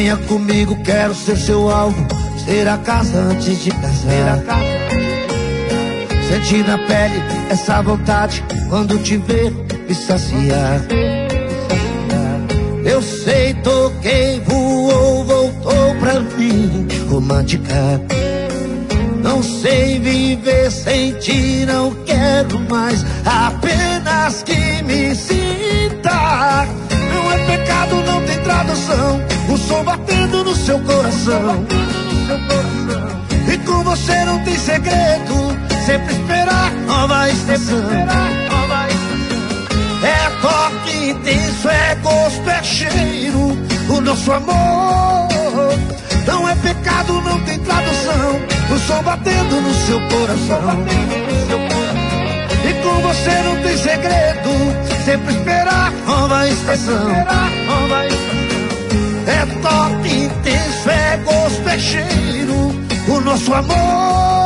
Venha comigo, quero ser seu alvo, ser a casa antes de casar. Sentir na pele essa vontade quando te ver me saciar. Eu sei, toquei, voou, voltou pra mim romântica. Não sei viver sem ti, não quero mais, apenas que me sinta. Não é pecado, não tem tradução, o som batendo no seu coração. E com você não tem segredo, sempre esperar nova estação. É toque intenso, é gosto, é cheiro, o nosso amor. Não é pecado, não tem tradução, o som batendo no seu coração. E com você não tem segredo, sempre esperar nova estação. É toque intenso, é gosto, é cheiro, o nosso amor.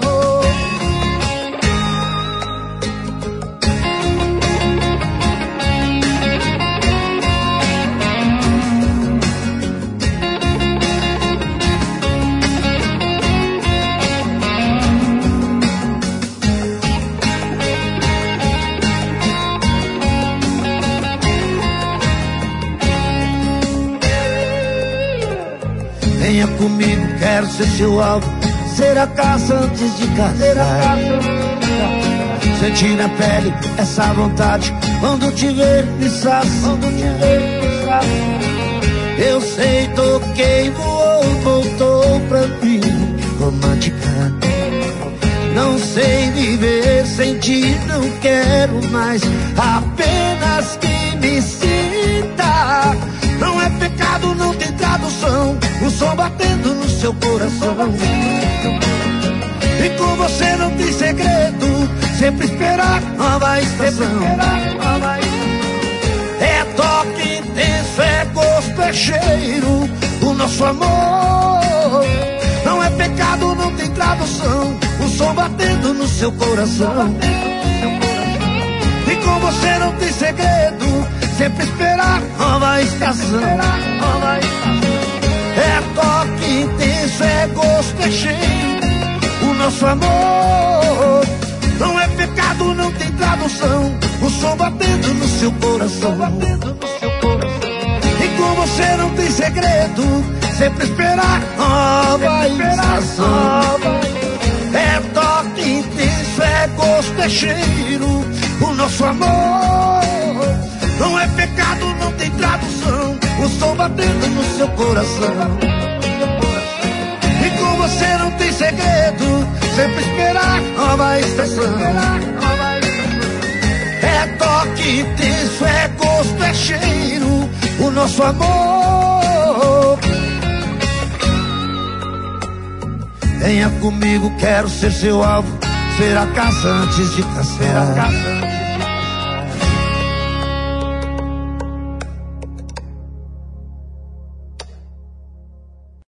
Venha comigo, quero ser seu alvo, ser a casa antes de casar. Sentir na pele essa vontade quando te ver me saciar. Eu sei, toquei, voou, voltou pra mim romântica. Não sei viver sem ti, não quero mais, apenas que me sinta. Não é pecado, não tem tradução, o som batendo no seu coração. E com você não tem segredo, sempre esperar nova estação. É toque intenso, é gosto, é cheiro, o nosso amor. Não é pecado, não tem tradução, o som batendo no seu coração. E com você não tem segredo, sempre esperar nova estação. É toque intenso, é gosto, é cheiro, o nosso amor. Não é pecado, não tem tradução, o som batendo no seu coração. E com você não tem segredo, sempre esperar nova estação. É toque intenso, é gosto, é cheiro, o nosso amor. Não é pecado, não tem tradução, o som batendo no seu coração. E com você não tem segredo, sempre esperar nova estação. É toque intenso, é gosto, é cheiro, o nosso amor. Venha comigo, quero ser seu alvo, ser a casa antes de casar.